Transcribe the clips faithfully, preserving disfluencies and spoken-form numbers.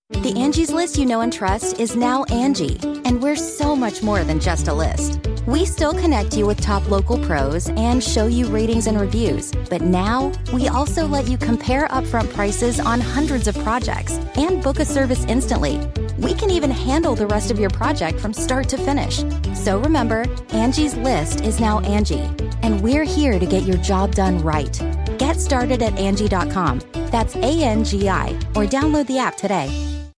The Angie's List you know and trust is now Angie, and we're so much more than just a list. We still connect you with top local pros and show you ratings and reviews, but now we also let you compare upfront prices on hundreds of projects and book a service instantly. We can even handle the rest of your project from start to finish. So remember, Angie's List is now Angie, and we're here to get your job done right. Get started at Angie dot com. That's A N G I, or download the app today.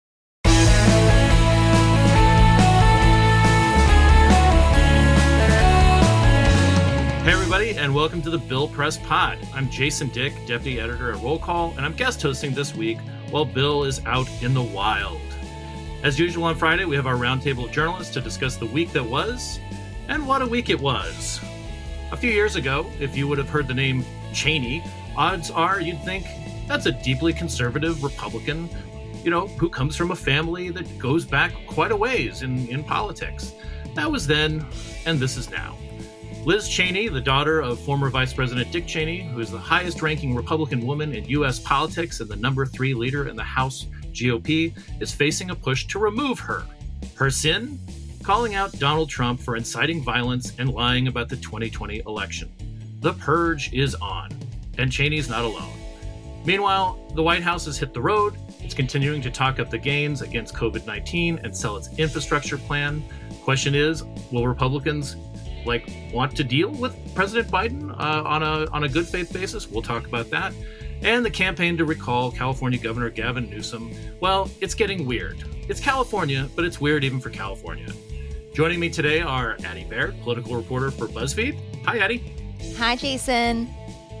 Hey everybody, and welcome to the Bill Press Pod. I'm Jason Dick, Deputy Editor at Roll Call, and I'm guest hosting this week while Bill is out in the wild. As usual on Friday, we have our roundtable of journalists to discuss the week that was, and what a week it was. A few years ago, if you would have heard the name Cheney, odds are you'd think that's a deeply conservative Republican, you know, who comes from a family that goes back quite a ways in, in politics. That was then, and this is now. Liz Cheney, the daughter of former Vice President Dick Cheney, who is the highest-ranking Republican woman in U S politics and the number three leader in the House G O P, is facing a push to remove her. Her sin? Calling out Donald Trump for inciting violence and lying about the twenty twenty election. The purge is on, and Cheney's not alone. Meanwhile, the White House has hit the road. It's continuing to talk up the gains against covid nineteen and sell its infrastructure plan. Question is, will Republicans like want to deal with President Biden uh, on a on a good faith basis? We'll talk about that. And the campaign to recall California Governor Gavin Newsom. Well, it's getting weird. It's California, but it's weird even for California. Joining me today are Addie Baird, political reporter for BuzzFeed. Hi, Addie. Hi, Jason.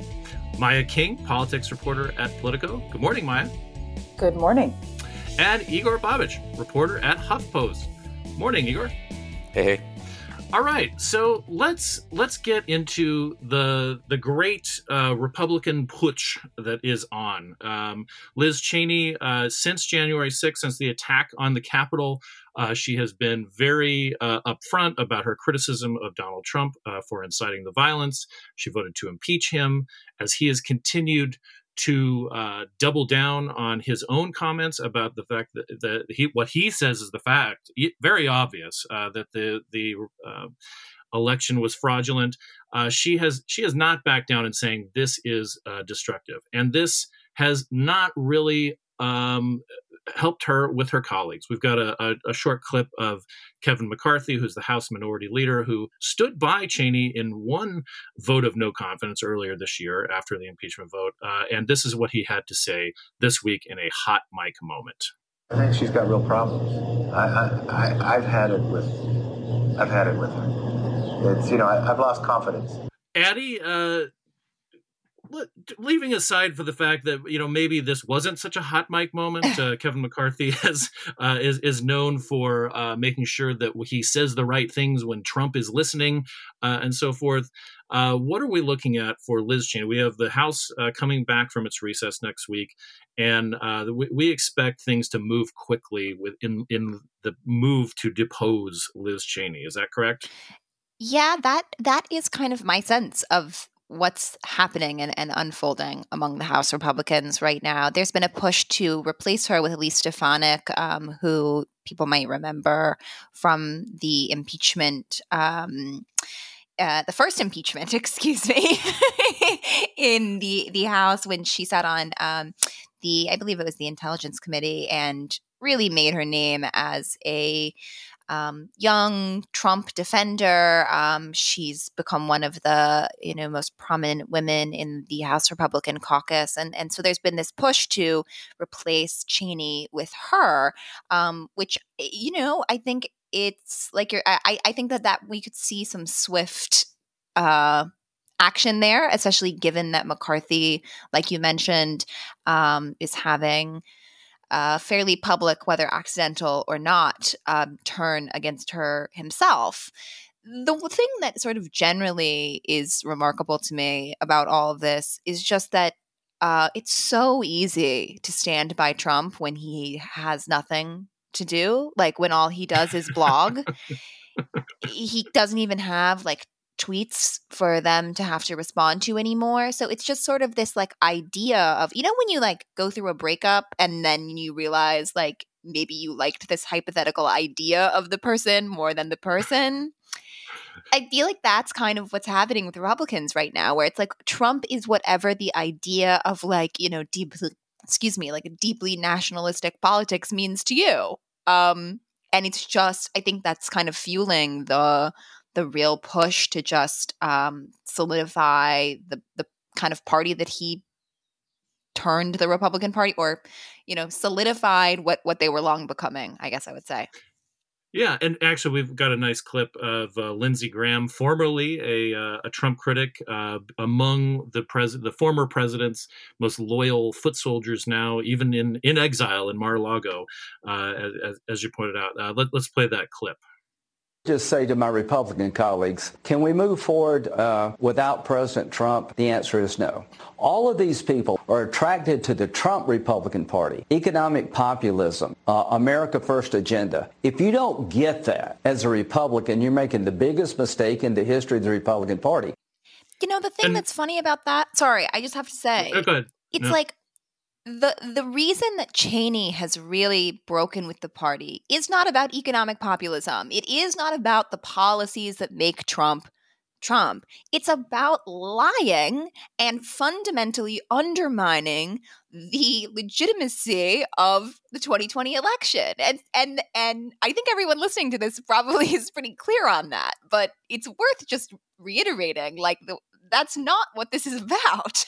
Maya King, politics reporter at Politico. Good morning, Maya. Good morning. And Igor Babich, reporter at HuffPost. Morning, Igor. Hey, hey. All right, so let's let's get into the the great uh, Republican putsch that is on. Um, Liz Cheney, uh, since January sixth, since the attack on the Capitol, uh, she has been very uh, upfront about her criticism of Donald Trump uh, for inciting the violence. She voted to impeach him as he has continued to uh, double down on his own comments about the fact that, that he what he says is the fact, very obvious, uh, that the the uh, election was fraudulent. Uh, she has she has not backed down in saying this is uh, destructive, and this has not really um, helped her with her colleagues. We've got a, a, a short clip of Kevin McCarthy, who's the House Minority Leader, who stood by Cheney in one vote of no confidence earlier this year after the impeachment vote. Uh, and this is what he had to say this week in a hot mic moment. I think she's got real problems. I, I, I, I've had it with, I've had it with her. It's, you know, I, I've lost confidence. Addie, uh, leaving aside for the fact that, you know, maybe this wasn't such a hot mic moment, uh, Kevin McCarthy has, uh, is is known for uh, making sure that he says the right things when Trump is listening uh, and so forth. Uh, what are we looking at for Liz Cheney? We have the House uh, coming back from its recess next week, and uh, we, we expect things to move quickly with in, in the move to depose Liz Cheney. Is that correct? Yeah, that that is kind of my sense of what's happening and, and unfolding among the House Republicans right now. There's been a push to replace her with Elise Stefanik, um, who people might remember from the impeachment, um, uh, the first impeachment, excuse me, in the, the House when she sat on um, the, I believe it was the Intelligence Committee, and really made her name as a Um, young Trump defender. Um, she's become one of the, you know, most prominent women in the House Republican caucus. And, and so there's been this push to replace Cheney with her, um, which, you know, I think it's like you're, I, I think that, that we could see some swift uh, action there, especially given that McCarthy, like you mentioned, um, is having Uh, fairly public, whether accidental or not, um, turn against her himself. The thing that sort of generally is remarkable to me about all of this is just that uh, it's so easy to stand by Trump when he has nothing to do. Like when all he does is blog. He doesn't even have like tweets for them to have to respond to anymore. So it's just sort of this like idea of, you know, when you like go through a breakup and then you realize like maybe you liked this hypothetical idea of the person more than the person. I feel like that's kind of what's happening with Republicans right now, where it's like Trump is whatever the idea of like, you know, deep, excuse me, like a deeply nationalistic politics means to you. Um, and it's just, I think that's kind of fueling the the real push to just um, solidify the the kind of party that he turned the Republican Party, or, you know, solidified what what they were long becoming, I guess I would say. Yeah, and actually, we've got a nice clip of uh, Lindsey Graham, formerly a uh, a Trump critic, uh, among the pres- the former president's most loyal foot soldiers now, even in, in exile in Mar-a-Lago, uh, as, as you pointed out. Uh, let, let's play that clip. Just say to my Republican colleagues, can we move forward uh, without President Trump? The answer is no. All of these people are attracted to the Trump Republican Party, economic populism, uh, America First agenda. If you don't get that as a Republican, you're making the biggest mistake in the history of the Republican Party. You know, the thing and, that's funny about that, sorry, I just have to say, go ahead. It's no. like, The the reason that Cheney has really broken with the party is not about economic populism. It is not about the policies that make Trump Trump. It's about lying and fundamentally undermining the legitimacy of the twenty twenty election. And and and I think everyone listening to this probably is pretty clear on that. But it's worth just reiterating, like, the, that's not what this is about.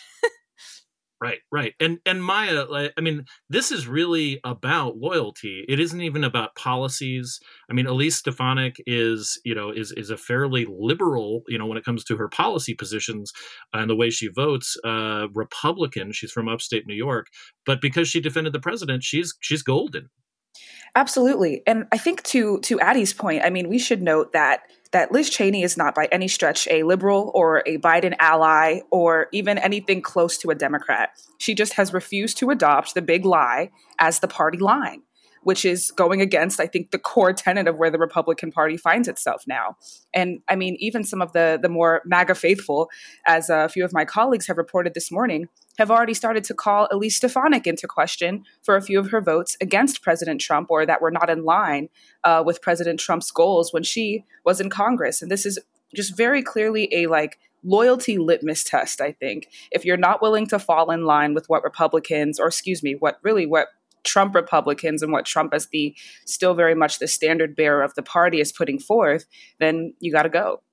Right, right. And and Maya, like, I mean, this is really about loyalty. It isn't even about policies. I mean, Elise Stefanik is, you know, is is a fairly liberal, you know, when it comes to her policy positions and the way she votes, uh, Republican. She's from upstate New York. But because she defended the president, she's she's golden. Absolutely. And I think to to Addie's point, I mean, we should note that that Liz Cheney is not by any stretch a liberal or a Biden ally or even anything close to a Democrat. She just has refused to adopt the big lie as the party line, which is going against, I think, the core tenet of where the Republican Party finds itself now. And I mean, even some of the the more MAGA faithful, as a few of my colleagues have reported this morning, have already started to call Elise Stefanik into question for a few of her votes against President Trump, or that were not in line uh, with President Trump's goals when she was in Congress. And this is just very clearly a like loyalty litmus test, I think. If you're not willing to fall in line with what Republicans, or excuse me, what really what Trump Republicans and what Trump as the still very much the standard bearer of the party is putting forth, then you got to go.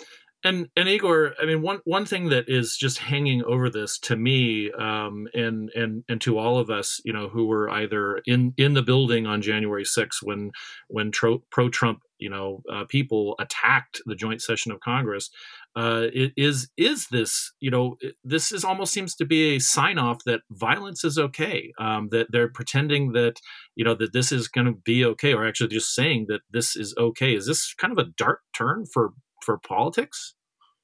And and Igor, I mean, one one thing that is just hanging over this to me, um, and and and to all of us, you know, who were either in, in the building on January sixth when when tro- pro-Trump, you know, uh, people attacked the joint session of Congress, uh, it is is this, you know, this is almost seems to be a sign off that violence is okay, um, that they're pretending that, you know, that this is going to be okay, or actually just saying that this is okay. Is this kind of a dark turn for? for politics?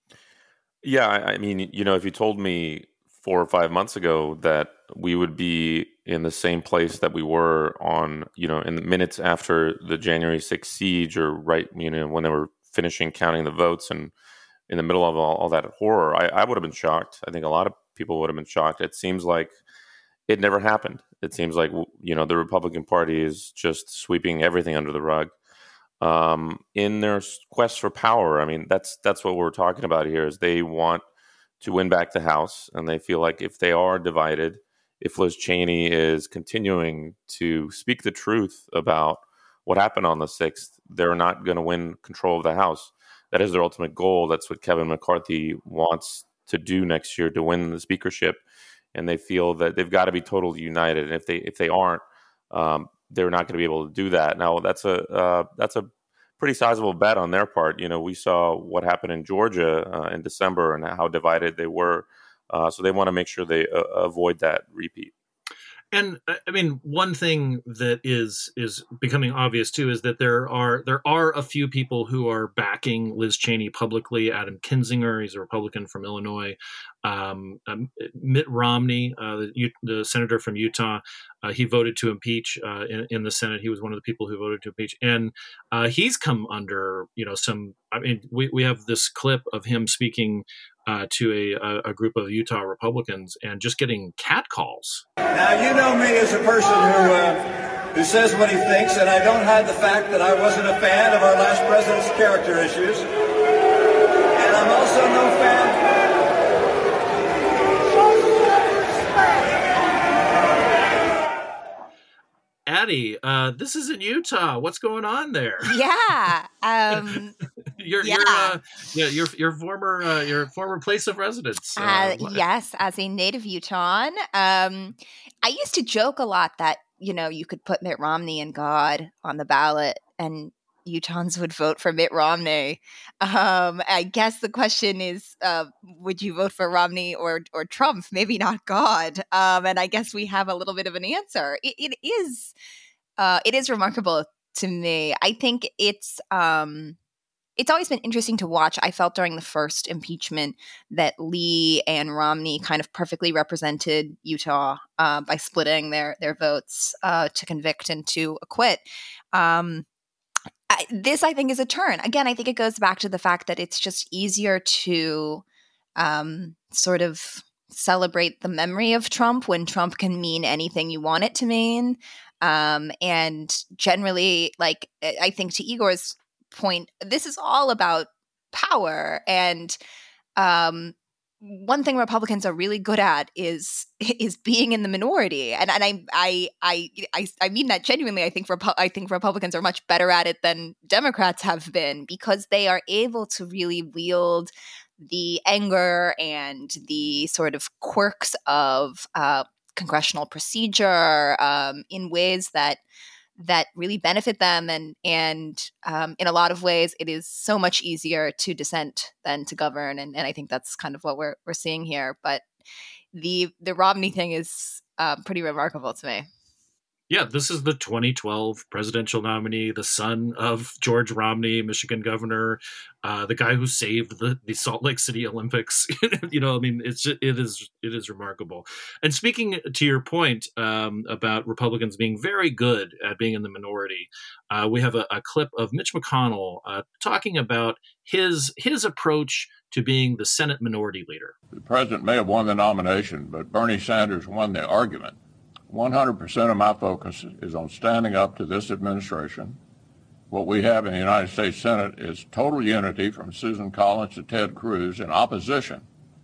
Yeah, I mean, you know, if you told me four or five months ago that we would be in the same place that we were on, you know, in the minutes after the January sixth siege, or right, you know, when they were finishing counting the votes and in the middle of all, all that horror, I, I would have been shocked. I think a lot of people would have been shocked. It seems like it never happened. It seems like, you know, the Republican Party is just sweeping everything under the rug. Um, in their quest for power. I mean, that's that's what we're talking about here, is they want to win back the House, and they feel like if they are divided, if Liz Cheney is continuing to speak the truth about what happened on the sixth, they're not going to win control of the House. That is their ultimate goal. That's what Kevin McCarthy wants to do next year, to win the speakership, and they feel that they've got to be totally united. And if they if they aren't, um, they're not going to be able to do that. Now, that's a uh, that's a pretty sizable bet on their part. You know, we saw what happened in Georgia uh, in December and how divided they were. Uh, so they want to make sure they uh, avoid that repeat. And I mean, one thing that is is becoming obvious too is that there are there are a few people who are backing Liz Cheney publicly. Adam Kinzinger, he's a Republican from Illinois. Um, um, Mitt Romney, uh, the, the senator from Utah, uh, he voted to impeach uh, in, in the Senate. He was one of the people who voted to impeach, and uh, he's come under, you know, some. I mean, we we have this clip of him speaking Uh, to a, a group of Utah Republicans and just getting catcalls. Now, you know me as a person who uh, who says what he thinks, and I don't hide the fact that I wasn't a fan of our last president's character issues. And I'm also no fan... Addie, uh, this is in Utah. What's going on there? Yeah. Um, your yeah. your uh, yeah your your former uh, your former place of residence. Uh, uh, yes, as a native Utahn, um, I used to joke a lot that you know you could put Mitt Romney and God on the ballot, and Utahns would vote for Mitt Romney. Um, I guess the question is, uh, would you vote for Romney or or Trump? Maybe not God. Um, and I guess we have a little bit of an answer. It, it is, uh, it is remarkable to me. I think it's um, it's always been interesting to watch. I felt during the first impeachment that Lee and Romney kind of perfectly represented Utah uh, by splitting their their votes uh, to convict and to acquit. Um, I, this, I think, is a turn. Again, I think it goes back to the fact that it's just easier to um, sort of celebrate the memory of Trump when Trump can mean anything you want it to mean. Um, and generally, like, I think to Igor's point, this is all about power. And um, one thing Republicans are really good at is is being in the minority, and and I I I I, I mean that genuinely. I think Repu- I think Republicans are much better at it than Democrats have been, because they are able to really wield the anger and the sort of quirks of uh, congressional procedure um, in ways that that really benefit them, and and um, in a lot of ways, it is so much easier to dissent than to govern, and, and I think that's kind of what we're we're seeing here. But the the Romney thing is uh, pretty remarkable to me. Yeah, this is the twenty twelve presidential nominee, the son of George Romney, Michigan governor, uh, the guy who saved the, the Salt Lake City Olympics. you know, I mean, it's just, it is it is remarkable. And speaking to your point um, about Republicans being very good at being in the minority, uh, we have a, a clip of Mitch McConnell uh, talking about his his approach to being the Senate minority leader. The president may have won the nomination, but Bernie Sanders won the argument. one hundred percent of my focus is on standing up to this administration. What we have in the United States Senate is total unity from Susan Collins to Ted Cruz in opposition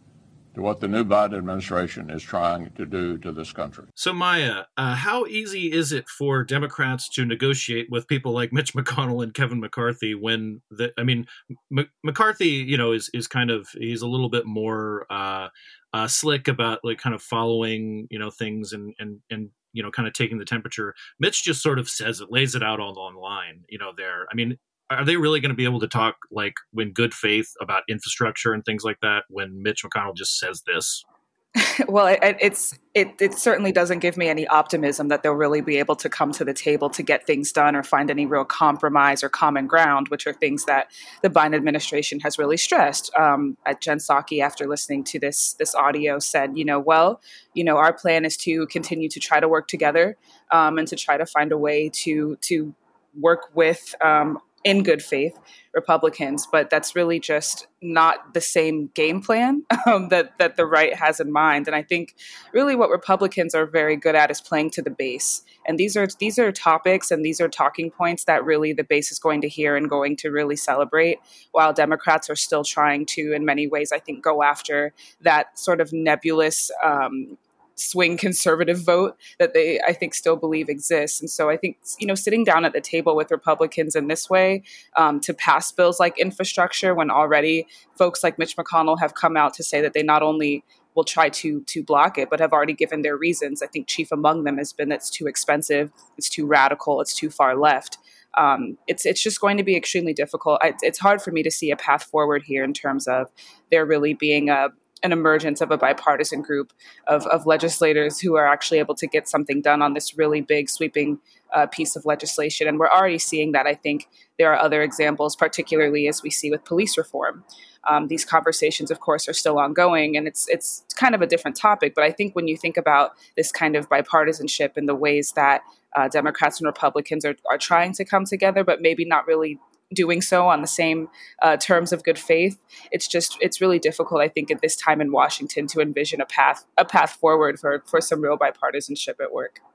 to what the new Biden administration is trying to do to this country. So, Maya, uh, how easy is it for Democrats to negotiate with people like Mitch McConnell and Kevin McCarthy when the, I mean, M- McCarthy, you know, is, is kind of, he's a little bit more uh, uh, slick about like kind of following, you know, things and, and, and, you know, kind of taking the temperature. Mitch just sort of says it, lays it out all online, you know, there. I mean, are they really going to be able to talk like in good faith about infrastructure and things like that when Mitch McConnell just says this? Well, it, it's it it certainly doesn't give me any optimism that they'll really be able to come to the table to get things done or find any real compromise or common ground, which are things that the Biden administration has really stressed. Um, Jen Psaki, after listening to this this audio, said, you know, well, you know, our plan is to continue to try to work together um, and to try to find a way to to work with um, in good faith Republicans, but that's really just not the same game plan um, that that the right has in mind. And I think really what Republicans are very good at is playing to the base. And these are these are topics and these are talking points that really the base is going to hear and going to really celebrate, while Democrats are still trying to, in many ways, I think, go after that sort of nebulous um, swing conservative vote that they, I think, still believe exists. And so I think, you know, sitting down at the table with Republicans in this way um, to pass bills like infrastructure, when already folks like Mitch McConnell have come out to say that they not only will try to to block it, but have already given their reasons. I think chief among them has been that it's too expensive, it's too radical, it's too far left. Um, it's it's just going to be extremely difficult. I, it's hard for me to see a path forward here in terms of there really being a an emergence of a bipartisan group of, of legislators who are actually able to get something done on this really big, sweeping uh, piece of legislation. And we're already seeing that. I think there are other examples, particularly as we see with police reform. Um, these conversations, of course, are still ongoing, and it's it's kind of a different topic. But I think when you think about this kind of bipartisanship and the ways that uh, Democrats and Republicans are, are trying to come together, but maybe not really doing so on the same uh, terms of good faith, it's just it's really difficult, I think, at this time in Washington to envision a path a path forward for for some real bipartisanship at work.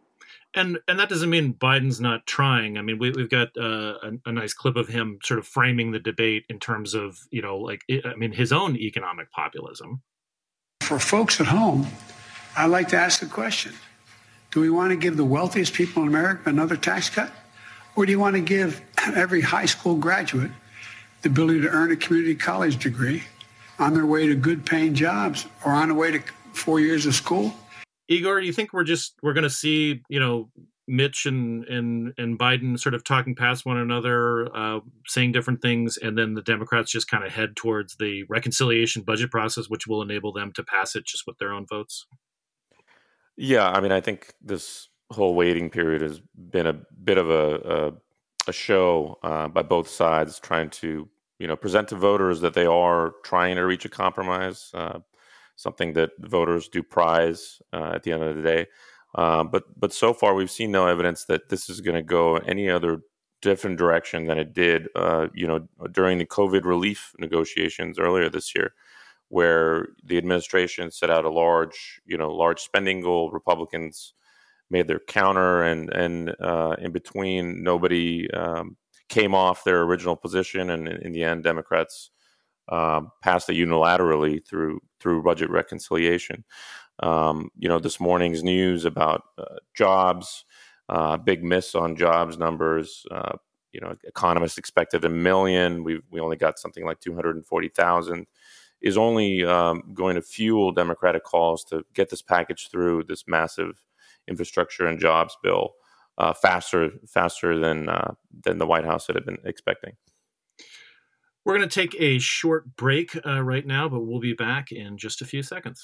And and that doesn't mean Biden's not trying. I mean, we, we've got uh, a, a nice clip of him sort of framing the debate in terms of, you know, like, I mean, his own economic populism. For folks at home, I'd like to ask the question, do we want to give the wealthiest people in America another tax cut? Or do you want to give every high school graduate the ability to earn a community college degree on their way to good paying jobs or on the way to four years of school? Igor, do you think we're just, we're going to see, you know, Mitch and, and, and Biden sort of talking past one another, uh, saying different things, and then the Democrats just kind of head towards the reconciliation budget process, which will enable them to pass it just with their own votes? Yeah, I mean, I think this whole waiting period has been a bit of a a, a show uh, by both sides, trying to, you know, present to voters that they are trying to reach a compromise, uh, something that voters do prize uh, at the end of the day. Uh, but but so far, we've seen no evidence that this is going to go any other different direction than it did, uh, you know, during the COVID relief negotiations earlier this year, where the administration set out a large, you know, large spending goal. Republicans made their counter, and and uh, in between, nobody um, came off their original position, and in the end, Democrats uh, passed it unilaterally through through budget reconciliation. Um, you know, this morning's news about uh, jobs, uh, big miss on jobs numbers. Uh, you know, economists expected a million. We we only got something like two hundred forty thousand. Is only um, going to fuel Democratic calls to get this package through, this massive infrastructure and jobs bill, uh, faster faster than uh, than the White House had been expecting. We're going to take a short break uh, right now, but we'll be back in just a few seconds.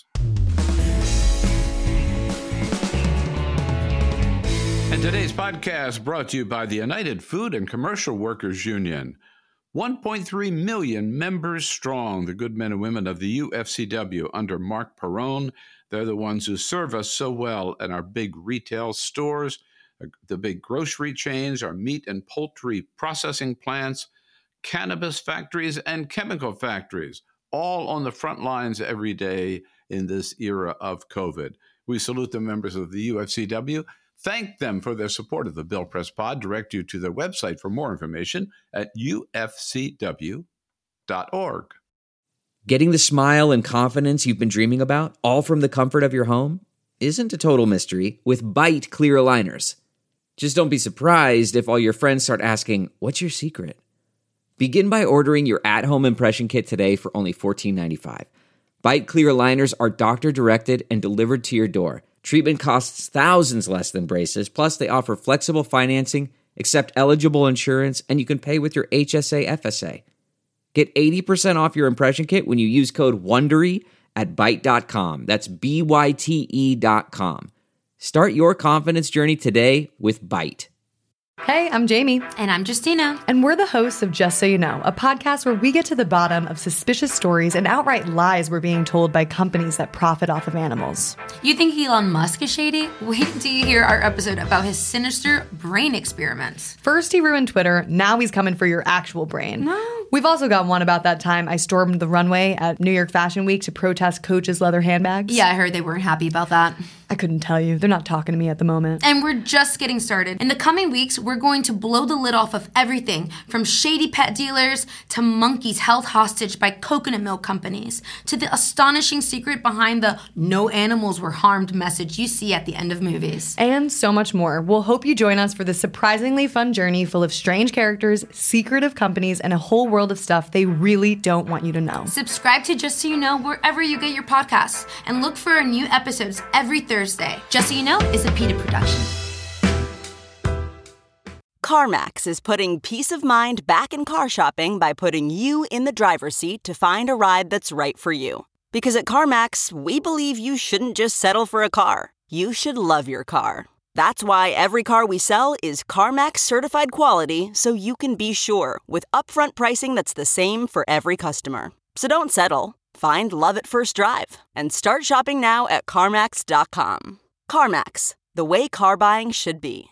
And today's podcast brought to you by the United Food and Commercial Workers Union. one point three million members strong, the good men and women of the U F C W under Mark Perrone. They're the ones who serve us so well in our big retail stores, the big grocery chains, our meat and poultry processing plants, cannabis factories, and chemical factories, all on the front lines every day in this era of COVID. We salute the members of the U F C W. Thank them for their support of the Bill Press Pod. Direct you to their website for more information at U F C W dot org. Getting the smile and confidence you've been dreaming about, all from the comfort of your home, isn't a total mystery with Byte clear aligners. Just don't be surprised if all your friends start asking, "What's your secret?" Begin by ordering your at-home impression kit today for only fourteen ninety-five. Byte clear aligners are doctor-directed and delivered to your door. Treatment costs thousands less than braces, plus they offer flexible financing, accept eligible insurance, and you can pay with your H S A F S A. Get eighty percent off your impression kit when you use code WONDERY at byte dot com. That's B Y T E dot com. Start your confidence journey today with Byte. Hey, I'm Jamie. And I'm Justina. And we're the hosts of Just So You Know, a podcast where we get to the bottom of suspicious stories and outright lies we're being told by companies that profit off of animals. You think Elon Musk is shady? Wait until you hear our episode about his sinister brain experiments. First he ruined Twitter, now he's coming for your actual brain. No. We've also got one about that time I stormed the runway at New York Fashion Week to protest Coach's leather handbags. Yeah, I heard they weren't happy about that. I couldn't tell you. They're not talking to me at the moment. And we're just getting started. In the coming weeks, we're going to blow the lid off of everything from shady pet dealers to monkeys held hostage by coconut milk companies to the astonishing secret behind the no animals were harmed message you see at the end of movies. And so much more. We'll hope you join us for this surprisingly fun journey full of strange characters, secretive companies, and a whole world of stuff they really don't want you to know. Subscribe to Just So You Know wherever you get your podcasts and look for our new episodes every Thursday. Just So You Know is a PETA production. CarMax is putting peace of mind back in car shopping by putting you in the driver's seat to find a ride that's right for you. Because at CarMax, we believe you shouldn't just settle for a car. You should love your car. That's why every car we sell is CarMax certified quality, so you can be sure with upfront pricing that's the same for every customer. So don't settle. Find love at first drive and start shopping now at CarMax dot com. CarMax, the way car buying should be.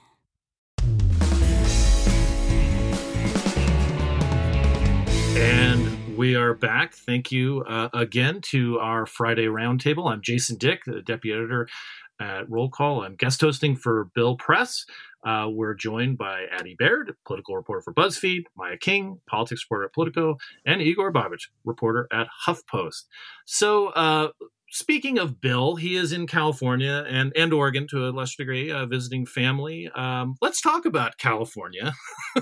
And we are back. Thank you uh, again to our Friday Roundtable. I'm Jason Dick, the deputy editor at Roll Call. I'm guest hosting for Bill Press. Uh, we're joined by Addie Baird, political reporter for BuzzFeed, Maya King, politics reporter at Politico, and Igor Babic, reporter at HuffPost. So, uh, speaking of Bill, he is in California and, and Oregon to a lesser degree, uh, visiting family. Um, let's talk about California.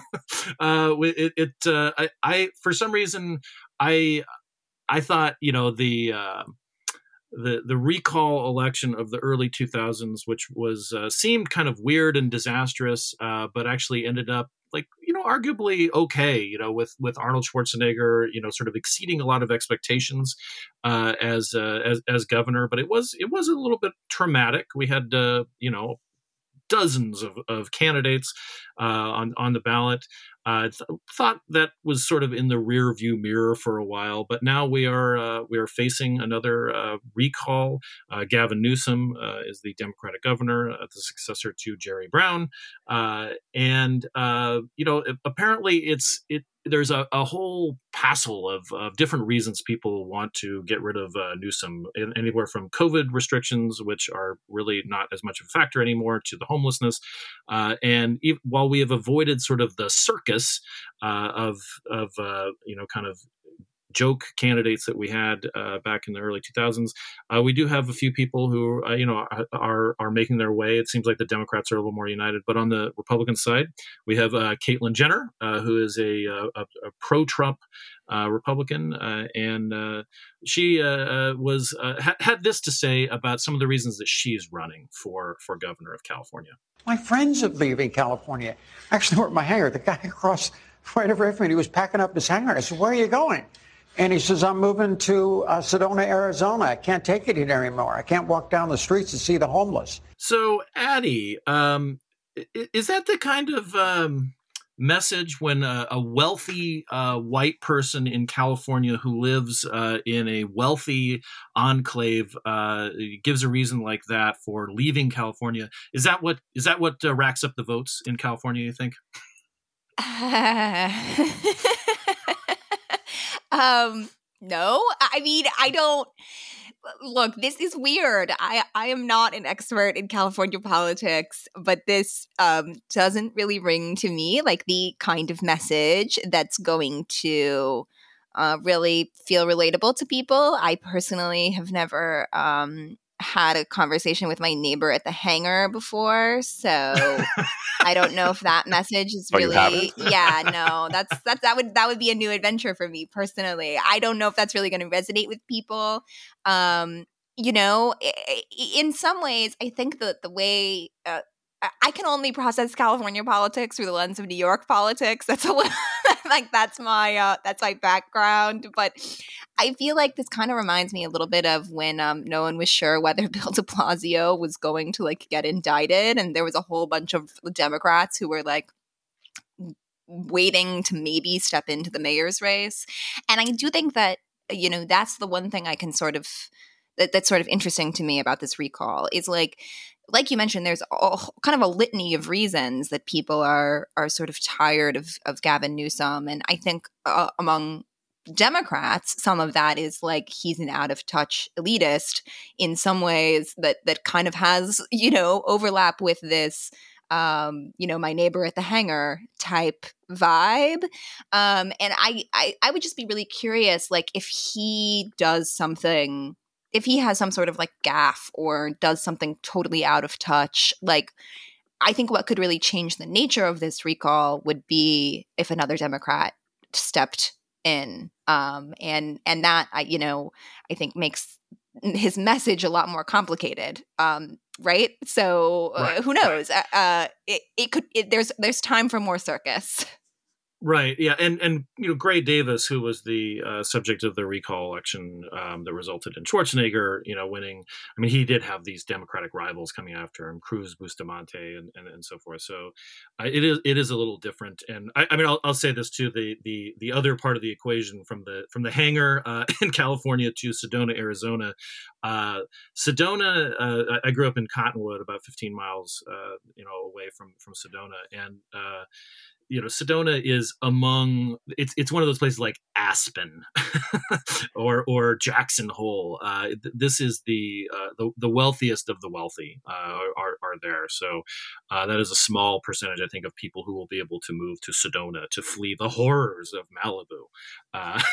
uh, it, it uh, I, I, for some reason, I, I thought, you know, the, uh, the, the recall election of the early two thousands, which was, uh, seemed kind of weird and disastrous, uh, but actually ended up like, you know, arguably okay, you know, with, with Arnold Schwarzenegger, you know, sort of exceeding a lot of expectations, uh, as, uh, as, as governor, but it was, it was a little bit traumatic. We had, uh, you know, dozens of, of candidates, uh, on, on the ballot. I uh, th- thought that was sort of in the rear view mirror for a while, but now we are uh, we are facing another uh, recall. Uh, Gavin Newsom uh, is the Democratic governor, uh, the successor to Jerry Brown, uh, and uh, you know apparently it's it. There's a, a whole passel of, of different reasons people want to get rid of uh, Newsom, anywhere from COVID restrictions, which are really not as much of a factor anymore, to the homelessness. Uh, and e- while we have avoided sort of the circus uh, of, of uh, you know, kind of joke candidates that we had uh, back in the early two thousands, uh, we do have a few people who, uh, you know, are are making their way. It seems like the Democrats are a little more united. But on the Republican side, we have uh, Caitlyn Jenner, uh, who is a, a, a pro-Trump uh, Republican, uh, and uh, she uh, uh, was uh, ha- had this to say about some of the reasons that she's running for for governor of California. My friends are leaving California. Actually, were at my hangar. The guy across right over from me, he was packing up his hangar. I said, "Where are you going?" And he says, "I'm moving to uh, Sedona, Arizona. I can't take it here anymore. I can't walk down the streets and see the homeless." So, Addie, um, is that the kind of um, message when a, a wealthy uh, white person in California who lives uh, in a wealthy enclave uh, gives a reason like that for leaving California? Is that what is that what uh, racks up the votes in California, you think? Um, no, I mean, I don't look, this is weird. I, I am not an expert in California politics, but this um, doesn't really ring to me like the kind of message that's going to uh, really feel relatable to people. I personally have never um, had a conversation with my neighbor at the hangar before, so I don't know if that message is really oh, you yeah, no, that's that's that would that would be a new adventure for me personally. I don't know if that's really going to resonate with people. Um, you know, in some ways, I think that the way uh, I can only process California politics through the lens of New York politics. That's a little, like that's my uh, that's my background. But I feel like this kind of reminds me a little bit of when um, no one was sure whether Bill de Blasio was going to like get indicted, and there was a whole bunch of Democrats who were like waiting to maybe step into the mayor's race. And I do think that, you know, that's the one thing I can sort of that, that's sort of interesting to me about this recall is like. Like you mentioned, there's a, kind of a litany of reasons that people are are sort of tired of, of Gavin Newsom. And I think uh, among Democrats, some of that is like he's an out-of-touch elitist in some ways that that kind of has, you know, overlap with this, um, you know, my neighbor at the hangar type vibe. Um, and I, I, I would just be really curious, like if he does something – if he has some sort of like gaffe or does something totally out of touch, like I think what could really change the nature of this recall would be if another Democrat stepped in. Um, and, and that, I, you know, I think makes his message a lot more complicated. Um, right. So uh, right, who knows? Right. Uh, it, it could, it, there's, there's time for more circus. Right. Yeah. And, and you know, Gray Davis, who was the uh, subject of the recall election um, that resulted in Schwarzenegger, you know, winning. I mean, he did have these Democratic rivals coming after him, Cruz, Bustamante, and, and, and so forth. So uh, it is it is a little different. And I, I mean, I'll, I'll say this too: the the the other part of the equation from the from the hangar uh, in California to Sedona, Arizona. Uh, Sedona, uh, I grew up in Cottonwood, about fifteen miles, uh, you know, away from from Sedona, and uh, you know, Sedona is among, it's it's one of those places like Aspen or or Jackson Hole. Uh, th- this is the, uh, the the wealthiest of the wealthy uh, are are there. So uh, that is a small percentage, I think, of people who will be able to move to Sedona to flee the horrors of Malibu. Uh,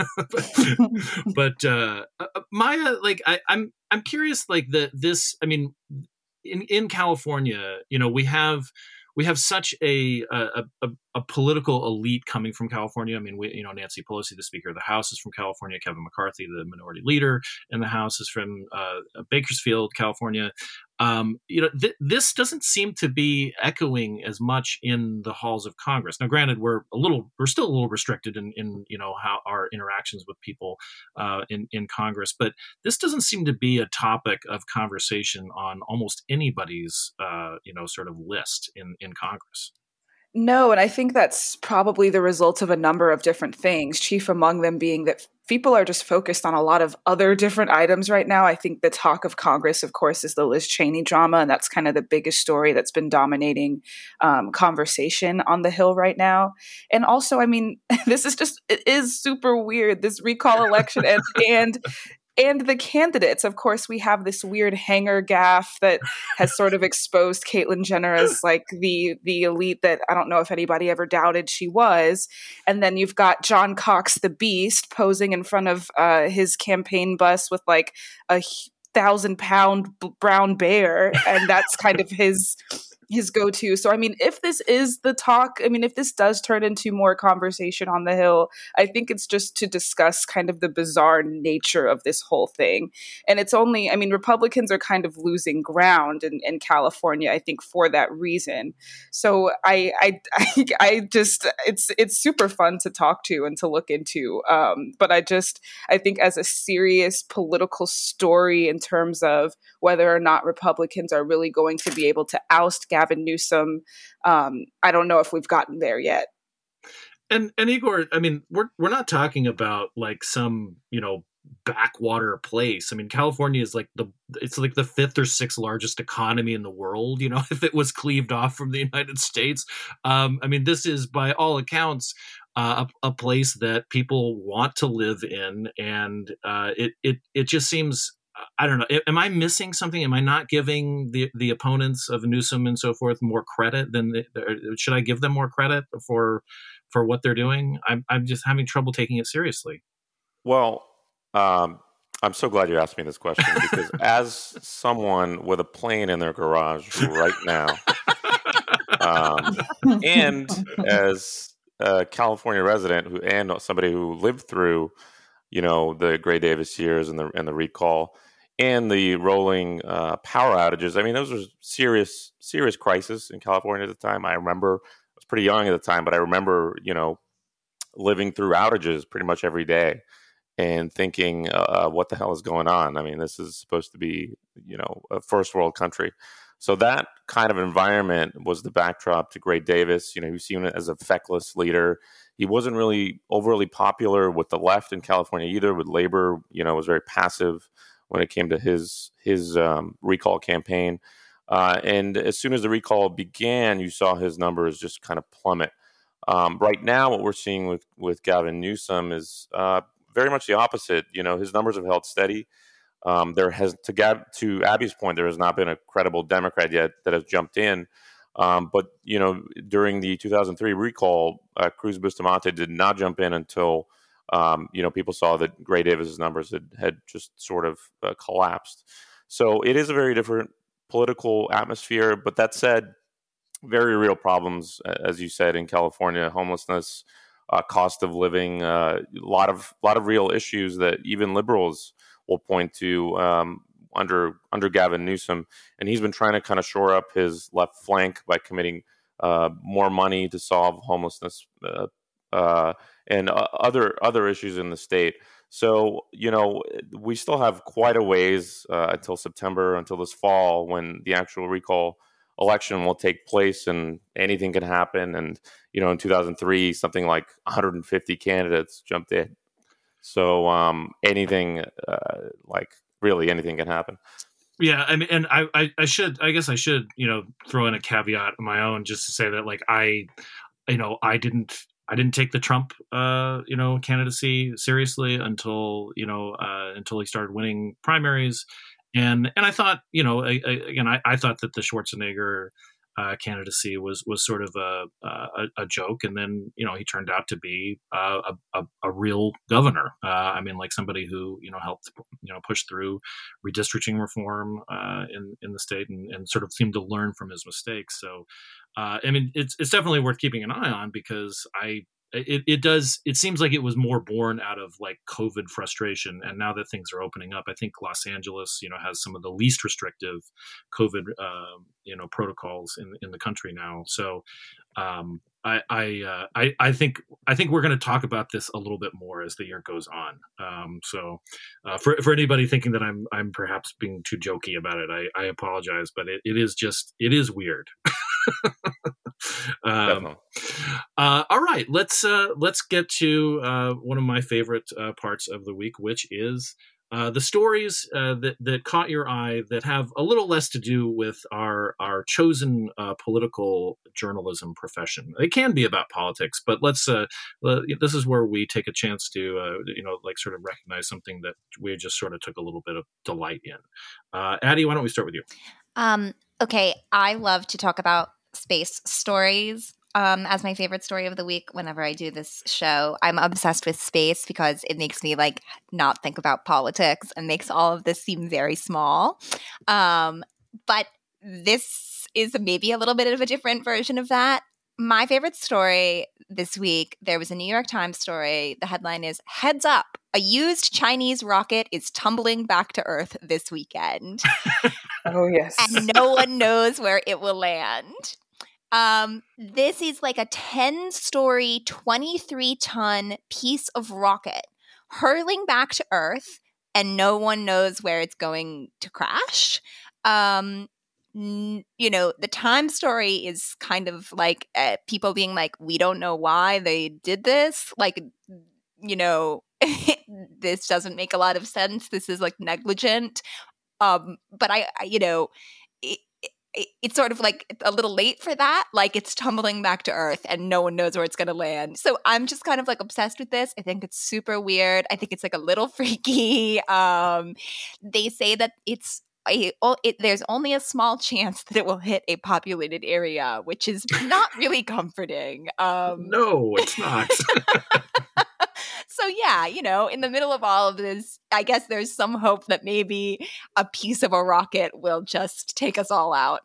but but uh, Maya, like I, I'm I'm curious, like the this. I mean, in in California, you know, we have. We have such a, a a a political elite coming from California. I mean, we, you know, Nancy Pelosi, the Speaker of the House, is from California. Kevin McCarthy, the Minority Leader in the House, is from uh, Bakersfield, California. Um, you know, th- this doesn't seem to be echoing as much in the halls of Congress. Now, granted, we're a little, we're still a little restricted in, in you know, how our interactions with people uh, in in Congress, but this doesn't seem to be a topic of conversation on almost anybody's, uh, you know, sort of list in in Congress. No, and I think that's probably the result of a number of different things, chief among them being that people are just focused on a lot of other different items right now. I think the talk of Congress, of course, is the Liz Cheney drama, and that's kind of the biggest story that's been dominating um, conversation on the Hill right now. And also, I mean, this is just, it is super weird, this recall election, and and And the candidates, of course, we have this weird hanger gaffe that has sort of exposed Caitlyn Jenner as like the the elite that I don't know if anybody ever doubted she was. And then you've got John Cox, the Beast, posing in front of uh, his campaign bus with like a thousand pound b- brown bear. And that's kind of his his go-to. So, I mean, if this is the talk, I mean, if this does turn into more conversation on the Hill, I think it's just to discuss kind of the bizarre nature of this whole thing. And it's only, I mean, Republicans are kind of losing ground in, in California, I think, for that reason. So I, I, I, I just, it's, it's super fun to talk to and to look into. Um, but I just, I think as a serious political story in terms of whether or not Republicans are really going to be able to oust Gavin Newsom, um, I don't know if we've gotten there yet. And and Igor, I mean, we're we're not talking about like some, you know, backwater place. I mean, California is like the it's like the fifth or sixth largest economy in the world, you know, if it was cleaved off from the United States. Um, I mean, this is by all accounts uh, a, a place that people want to live in, and uh, it it it just seems, I don't know. Am I missing something? Am I not giving the the opponents of Newsom and so forth more credit than the, should I give them more credit for for what they're doing? I'm I'm just having trouble taking it seriously. Well, um, I'm so glad you asked me this question because as someone with a plane in their garage right now, um, and as a California resident who and somebody who lived through, you know, the Gray Davis years and the and the recall and the rolling uh, power outages. I mean, those were serious, serious crisis in California at the time. I remember, I was pretty young at the time, but I remember, you know, living through outages pretty much every day and thinking, uh, what the hell is going on? I mean, this is supposed to be, you know, a first world country. So that kind of environment was the backdrop to Gray Davis. You know, he was seen as a feckless leader. He wasn't really overly popular with the left in California either. With labor, you know, was very passive when it came to his his um, recall campaign. Uh, and as soon as the recall began, you saw his numbers just kind of plummet. Um, right now, what we're seeing with with Gavin Newsom is uh, very much the opposite. You know, his numbers have held steady. Um, there has, to Gab, to Abby's point, there has not been a credible Democrat yet that has jumped in. Um, but, you know, during the two thousand three recall, uh, Cruz Bustamante did not jump in until, um, you know, people saw that Gray Davis's numbers had, had just sort of uh, collapsed. So it is a very different political atmosphere. But that said, very real problems, as you said, in California: homelessness, uh, cost of living, uh, a lot of lot of real issues that even liberals will point to um, under under Gavin Newsom, and he's been trying to kind of shore up his left flank by committing uh, more money to solve homelessness uh, uh, and uh, other other issues in the state. So, you know, we still have quite a ways uh, until September, until this fall, when the actual recall election will take place, and anything can happen. And, you know, in two thousand three, something like one hundred fifty candidates jumped in. So um, anything, uh, like really anything can happen. Yeah, I mean, and I, I, I should, I guess I should, you know, throw in a caveat of my own just to say that, like, I, you know, I didn't. I didn't take the Trump, uh, you know, candidacy seriously until, you know, uh, until he started winning primaries. And and I thought, you know, I, I, again, I, I thought that the Schwarzenegger uh, candidacy was was sort of a, a a joke. And then, you know, he turned out to be uh, a, a, a real governor. Uh, I mean, like somebody who, you know, helped, you know, push through redistricting reform uh, in, in the state and, and sort of seemed to learn from his mistakes. So, Uh, I mean, it's it's definitely worth keeping an eye on because I it, it does it seems like it was more born out of like COVID frustration, and now that things are opening up, I think Los Angeles, you know, has some of the least restrictive COVID uh, you know protocols in in the country now. So um, I I, uh, I I think I think we're going to talk about this a little bit more as the year goes on. Um, so uh, for for anybody thinking that I'm I'm perhaps being too jokey about it, I, I apologize, but it, it is just it is weird. um, uh, all right, let's uh, let's get to uh, one of my favorite uh, parts of the week, which is uh, the stories uh, that that caught your eye that have a little less to do with our our chosen uh, political journalism profession. It can be about politics, but let's. Uh, uh, this is where we take a chance to uh, you know like sort of recognize something that we just sort of took a little bit of delight in. Uh, Addie, why don't we start with you? Um, okay, I love to talk about space stories um, as my favorite story of the week whenever I do this show. I'm obsessed with space because it makes me like not think about politics and makes all of this seem very small. Um, but this is maybe a little bit of a different version of that. My favorite story this week, there was a New York Times story. The headline is, "Heads up, a used Chinese rocket is tumbling back to Earth this weekend." Oh, yes. And no one knows where it will land. Um, this is like a ten-story, twenty-three ton piece of rocket hurling back to Earth, and no one knows where it's going to crash. Um, n- you know, the Times story is kind of like uh, people being like, we don't know why they did this. Like, you know, this doesn't make a lot of sense. This is like negligent. Um, but I, I you know, it, it, it's sort of like a little late for that. Like it's tumbling back to Earth and no one knows where it's going to land. So I'm just kind of like obsessed with this. I think it's super weird. I think it's like a little freaky. Um, they say that it's a, oh, it, there's only a small chance that it will hit a populated area, which is not really comforting. Um, no, it's not. So yeah, you know, in the middle of all of this, I guess there's some hope that maybe a piece of a rocket will just take us all out.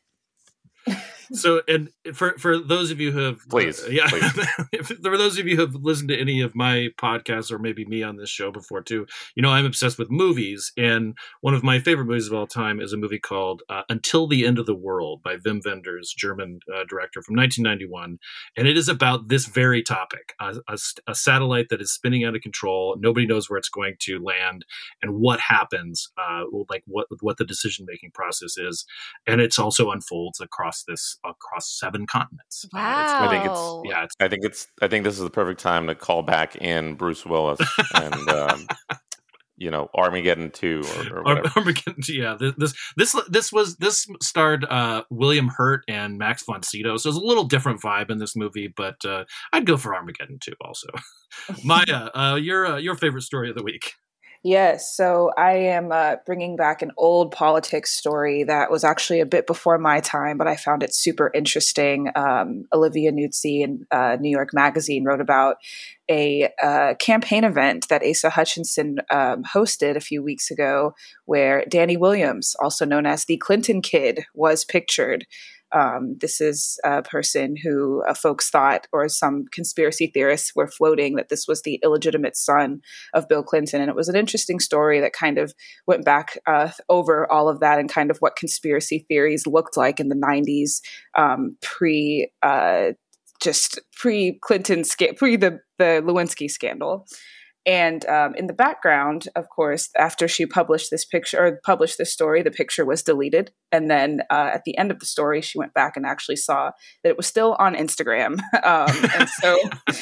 So, and for for those of you who have, please, uh, yeah, please. if, for those of you who have listened to any of my podcasts or maybe me on this show before too, you know, I'm obsessed with movies, and one of my favorite movies of all time is a movie called uh, Until the End of the World by Wim Wenders, German uh, director from nineteen ninety-one, and it is about this very topic: a, a, a satellite that is spinning out of control. Nobody knows where it's going to land, and what happens, uh, like what what the decision making process is, and it's also unfolds across this. across seven continents. Wow. Uh, it's, I think it's yeah. It's, I think it's. I think this is the perfect time to call back in Bruce Willis and um, you know Armageddon two or, or whatever. Armageddon, yeah. This this this was this starred uh, William Hurt and Max von Sydow, so it's a little different vibe in this movie. But uh, I'd go for Armageddon two also. Maya, uh, your uh, your favorite story of the week. Yes, so I am uh, bringing back an old politics story that was actually a bit before my time, but I found it super interesting. Um, Olivia Nuzzi in uh, New York Magazine wrote about a uh, campaign event that Asa Hutchinson um, hosted a few weeks ago where Danny Williams, also known as the Clinton Kid, was pictured. Um, this is a person who uh, folks thought, or some conspiracy theorists were floating, that this was the illegitimate son of Bill Clinton. And it was an interesting story that kind of went back uh, over all of that and kind of what conspiracy theories looked like in the nineties, um, pre, uh, just pre-Clinton, sca- pre the, the Lewinsky scandal. And um, in the background, of course, after she published this picture or published this story, the picture was deleted. And then uh, at the end of the story, she went back and actually saw that it was still on Instagram. Um, and so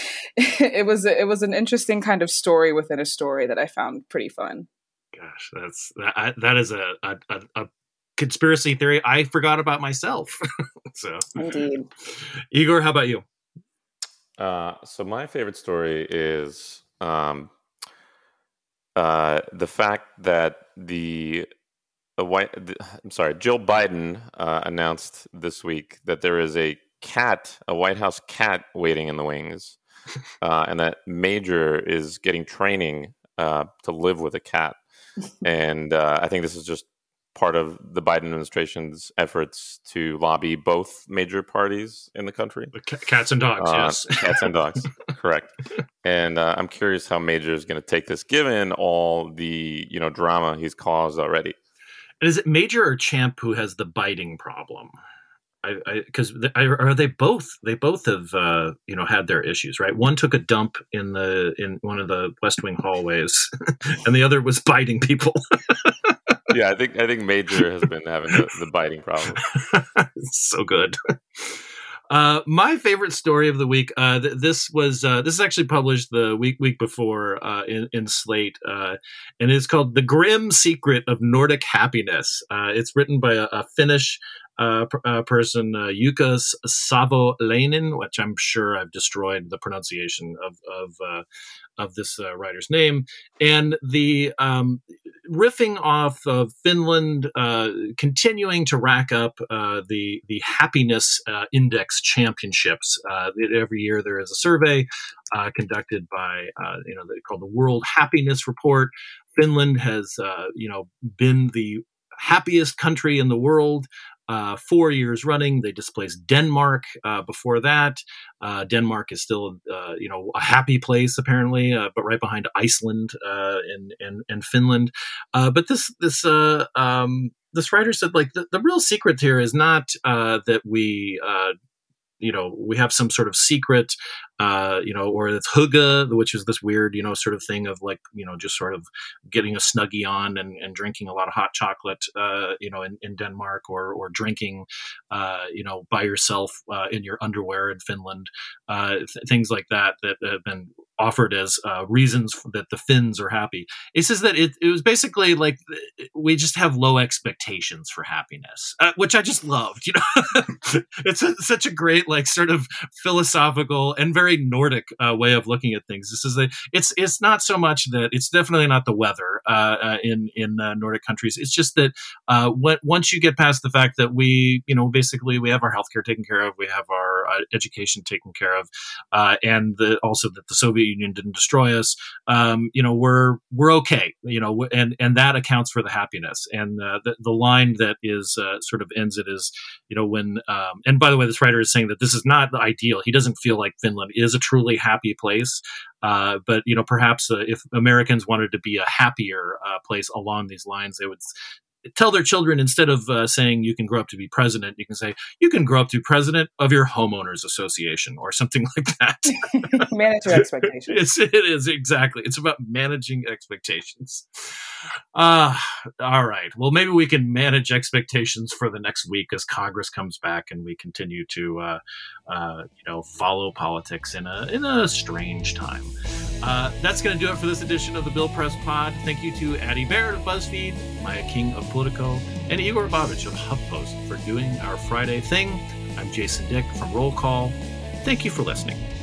it was it was an interesting kind of story within a story that I found pretty fun. Gosh, that's that, that is a, a, a conspiracy theory I forgot about myself. So, indeed. Igor, how about you? Uh, so my favorite story is um, uh, the fact that the, the white, the, I'm sorry, Jill Biden uh, announced this week that there is a cat, a White House cat waiting in the wings, uh, and that Major is getting training uh, to live with a cat. And uh, I think this is just part of the Biden administration's efforts to lobby both major parties in the country. C- cats and dogs, uh, yes. Cats and dogs, correct. And uh, I'm curious how Major is going to take this, given all the you know drama he's caused already. And is it Major or Champ who has the biting problem? Because are they both? They both have, uh, you know, had their issues, right? One took a dump in the in one of the West Wing hallways, and the other was biting people. Yeah, I think I think Major has been having the, the biting problem. So good. Uh, my favorite story of the week. Uh, th- this was uh, this is actually published the week week before uh, in in Slate, uh, and it's called "The Grim Secret of Nordic Happiness." Uh, it's written by a, a Finnish uh, p- uh, person, uh, Jukka Savolainen, which I'm sure I've destroyed the pronunciation of of uh, of this uh, writer's name, and the um, riffing off of Finland uh, continuing to rack up uh, the the happiness uh, index championships. Uh, every year there is a survey uh, conducted by uh, you know called the World Happiness Report. Finland has uh, you know been the happiest country in the world Uh, four years running. They displaced Denmark uh, before that. Uh, Denmark is still, uh, you know, a happy place apparently, uh, but right behind Iceland uh, and, and and Finland. Uh, but this this uh, um, this writer said, like, the, the real secret here is not uh, that we. Uh, You know, we have some sort of secret, uh, you know, or it's hygge, which is this weird, you know, sort of thing of like, you know, just sort of getting a Snuggie on and, and drinking a lot of hot chocolate, uh, you know, in, in Denmark, or or drinking, uh, you know, by yourself uh, in your underwear in Finland, uh, th- things like that that have been offered as uh, reasons that the Finns are happy. It says that it, it was basically like we just have low expectations for happiness, uh, which I just loved. You know, it's a, such a great, like, sort of philosophical and very Nordic uh, way of looking at things. This is a, it's it's not so much that it's definitely not the weather uh, uh, in in uh, Nordic countries. It's just that uh, when, once you get past the fact that we, you know, basically we have our healthcare taken care of, we have our uh, education taken care of, uh, and the, also that the Soviet Union didn't destroy us. Um, you know, we're we're okay. You know, and and that accounts for the happiness. And uh, the the line that is uh, sort of ends it is, you know, when um, and by the way, this writer is saying that this is not the ideal. He doesn't feel like Finland is a truly happy place. Uh, but, you know, perhaps uh, if Americans wanted to be a happier uh, place along these lines, they would tell their children, instead of uh, saying you can grow up to be president, you can say you can grow up to be president of your homeowners association or something like that. Manage your expectations. It's, it is, exactly. It's about managing expectations. Uh, all right. Well, maybe we can manage expectations for the next week as Congress comes back and we continue to, uh, uh, you know, follow politics in a in a strange time. Uh, that's going to do it for this edition of the Bill Press Pod. Thank you to Addie Barrett of BuzzFeed, Maya King of Politico, and Igor Babic of HuffPost for doing our Friday thing. I'm Jason Dick from Roll Call. Thank you for listening.